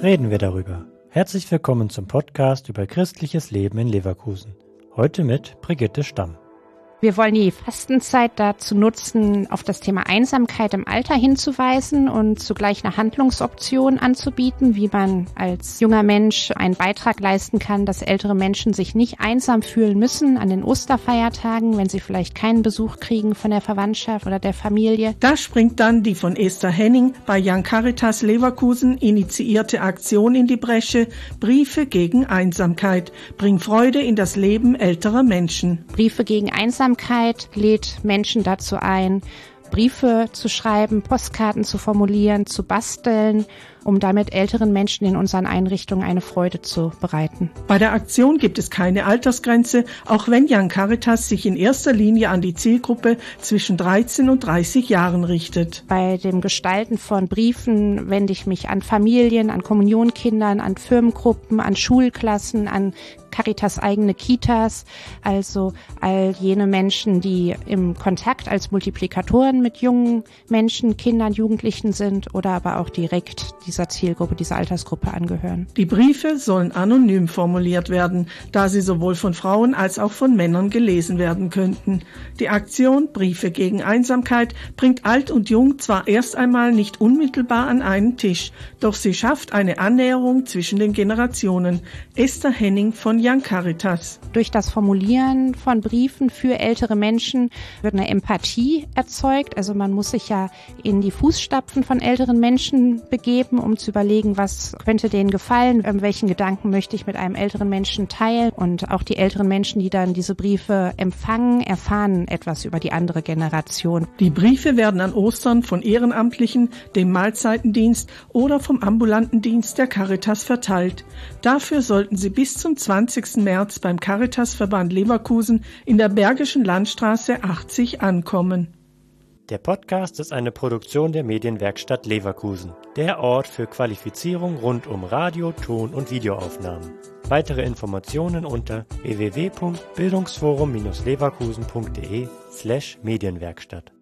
reden wir darüber. Herzlich willkommen zum Podcast über christliches Leben in Leverkusen. Heute mit Brigitte Stamm. Wir wollen die Fastenzeit dazu nutzen, auf das Thema Einsamkeit im Alter hinzuweisen und zugleich eine Handlungsoption anzubieten, wie man als junger Mensch einen Beitrag leisten kann, dass ältere Menschen sich nicht einsam fühlen müssen an den Osterfeiertagen, wenn sie vielleicht keinen Besuch kriegen von der Verwandtschaft oder der Familie. Da springt dann die von Esther Henning bei Young Caritas Leverkusen initiierte Aktion in die Bresche, Briefe gegen Einsamkeit. Bring Freude in das Leben älterer Menschen. Briefe gegen Einsamkeit lädt Menschen dazu ein, Briefe zu schreiben, Postkarten zu formulieren, zu basteln, um damit älteren Menschen in unseren Einrichtungen eine Freude zu bereiten. Bei der Aktion gibt es keine Altersgrenze, auch wenn Young Caritas sich in erster Linie an die Zielgruppe zwischen 13 und 30 Jahren richtet. Bei dem Gestalten von Briefen wende ich mich an Familien, an Kommunionkindern, an Firmengruppen, an Schulklassen, an Caritas eigene Kitas, also all jene Menschen, die im Kontakt als Multiplikatoren mit jungen Menschen, Kindern, Jugendlichen sind oder aber auch direkt dieser Zielgruppe, dieser Altersgruppe angehören. Die Briefe sollen anonym formuliert werden, da sie sowohl von Frauen als auch von Männern gelesen werden könnten. Die Aktion Briefe gegen Einsamkeit bringt Alt und Jung zwar erst einmal nicht unmittelbar an einen Tisch, doch sie schafft eine Annäherung zwischen den Generationen. Esther Henning von Young Caritas. Durch das Formulieren von Briefen für ältere Menschen wird eine Empathie erzeugt. Also man muss sich ja in die Fußstapfen von älteren Menschen begeben, um zu überlegen, was könnte denen gefallen, welchen Gedanken möchte ich mit einem älteren Menschen teilen. Und auch die älteren Menschen, die dann diese Briefe empfangen, erfahren etwas über die andere Generation. Die Briefe werden an Ostern von Ehrenamtlichen, dem Mahlzeitendienst oder vom ambulanten Dienst der Caritas verteilt. Dafür sollten sie bis zum 20. März beim Caritasverband Leverkusen in der Bergischen Landstraße 80 ankommen. Der Podcast ist eine Produktion der Medienwerkstatt Leverkusen, der Ort für Qualifizierung rund um Radio-, Ton- und Videoaufnahmen. Weitere Informationen unter www.bildungsforum-leverkusen.de/Medienwerkstatt.